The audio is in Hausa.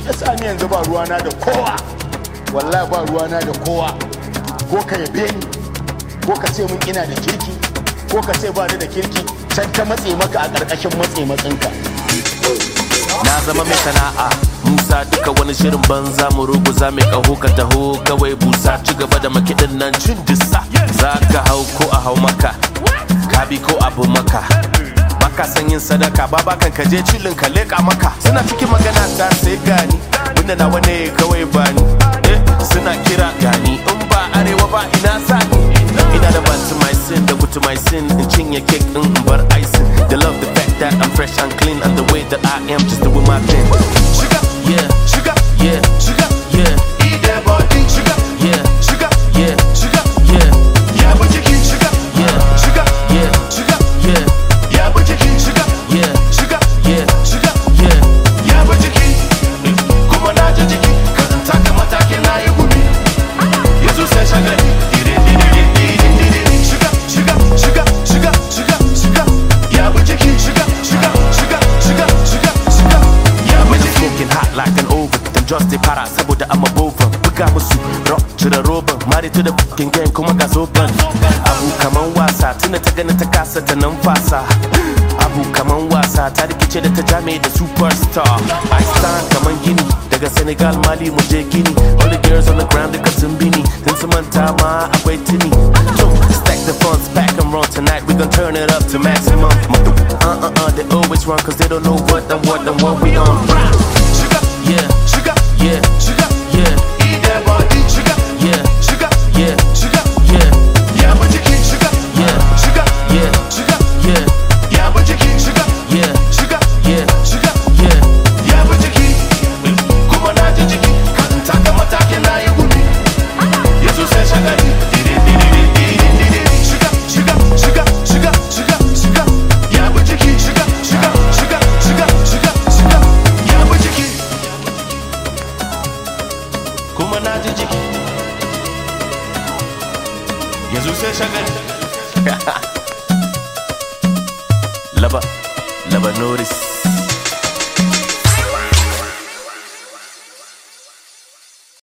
yasa ni yanzu ba ruwana da kowa, wallahi ba ruwana da kowa. Ko ka yabe ni, ko ka ce mun ina da kirki, ko ka ce ba ni da kirki, can ta matse maka a ƙarƙashin matsinka. Na zama mai sana'a Musa, duka wani shirin banza mu ruguza mai ƙaho ka taho kawai busa, ci gaba da makiɗin nan cin dissa. Za ka hau ko a hau maka, ka bi ko abu maka, baka san yin sadaka ba bakan ka je cilin ka leƙa maka. Suna cikin magana ta sai gani, wanda na wane kawai bani, suna kira gani in ba arewa ba ina sani. Ina da bantamycin da gutamycin in cinye cake in bar icing. They love the fact that I'm fresh and clean and the way that I am just doing my thing. Sugar, yeah, sugar, yeah, sugar, yeah. Eat that body, sugar, yeah, sugar, yeah, sugar, yeah. Yeah, but you keep sugar, yeah, sugar, yeah, sugar, yeah. Yeah, but you keep sugar, yeah, sugar, yeah, sugar, yeah. Yeah, but you keep. Come on, now, you keep. 'Cause I'm talking my talking now you with me. Jesus said, sugar. Like an oven, them just they para saboda I'm a boven. Buga musu rock cire roban, mari to the fucking game kuma ga zoban. Abu kaman wasa, tuna ta gani ta kasa ta nan fasa. Abu kaman wasa, ta rikice da ta jame da superstar. I stand kaman Gini, daga Senegal Mali mu je Gini. All the girls on the ground duka sun bini, sun su manta ma akwai tini. So stack the funds, pack and run tonight, we gon' turn it up to maximum. They always run 'cause they don't know what we on. Yeah, sugar, yeah, sugar, yeah. Eat that body, sugar, yeah, sugar, yeah, sugar, yeah. Yeah, but you keep sugar, yeah, sugar, yeah, sugar, yeah. Yeah, but you keep sugar, yeah, sugar, yeah, sugar, yeah. Yeah, but you keep. Come on, now, you keep. 'Cause I'm talking my talking now you with me. Jesus said, sugar, sugar, sugar, sugar, sugar, sugar, sugar. Yeah, but you keep sugar, sugar, sugar, sugar, sugar, sugar. Yeah, but you keep. Kuma na ji jiki yanzu sai shagali. Laba Norris.